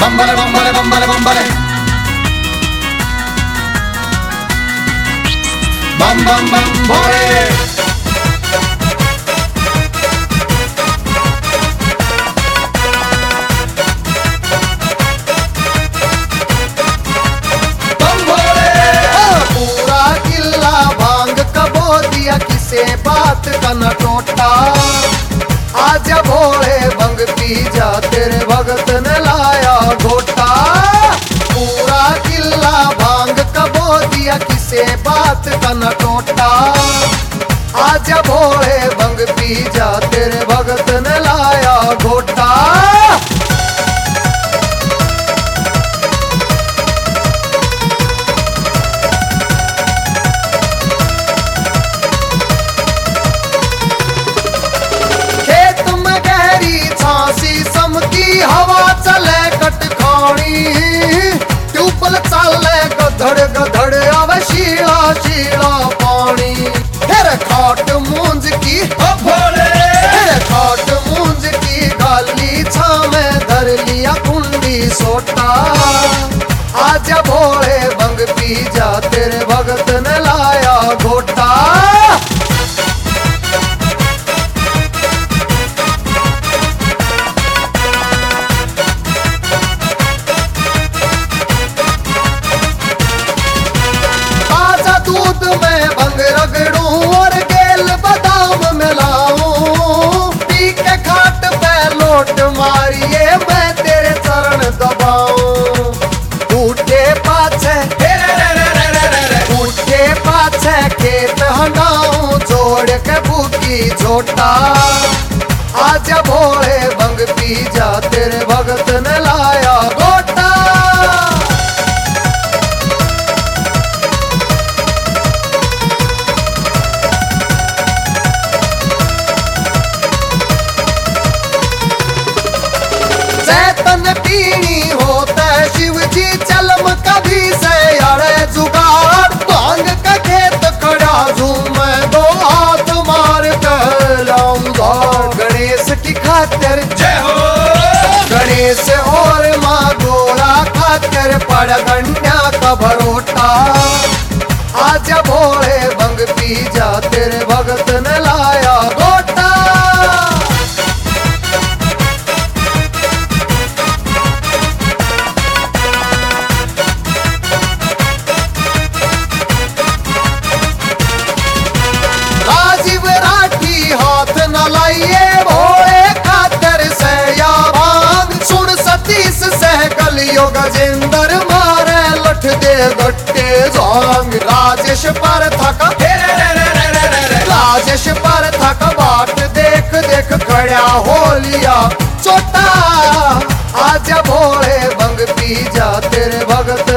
बम्बले बम्बले बम्बले बम्बले बम बम बम भोले। पूरा किला भांग कबो दिया किसे बात का न टोटा। आज भोले भंग पी जा तेरे भगत ने लाया घोटा। पूरा किला भांग कबो दिया किसे बात का न टोटा। आज भोले भंग पी जा तेरे भगत ने लाया घोटा। हवा चले कटखानी ट्यूबल चले गधड़ गधड़ आवे शीला शीला पानी। फिर खाट मूंज की भोले खाट मूंज की गाली छामे धर लिया कुंडी सोटा। आज भोले भंग पी जा तेरे भगत ने लाया घोटा। दूध में भंग रगड़ूं और गेल बादाम मिलाऊं। पी के खाट पे लोट मारिए मैं तेरे चरण दबाऊं। टूटे पाछे खेत हंगाऊं जोड़ के भूखी झोटा। आज भोले भंग पी जा तेरे भगत ने लाया घोटा। पीनी होता शिव जी चलम कभी से अड़े जुगाड़। भांग का खेत खड़ा हूँ मैं दो हाथ मार कर लाऊंगा। गणेश की खातिर जय हो गणेश और माँ गोरा खातिर पड़ गन्या का भरोटा। आज भोले भंग पी जा तेरे भगत ने लाया घोटा। हाथ न लाइए भोले खातर से या भांग। सुन सतीश सहगल यो गजेंद्र मारे लठ दे गट्टे जोंग। राजेश पर थक बाट देख देख खड़ा हो लिया चोटा। आज भोले भंग पी जा तेरे भगत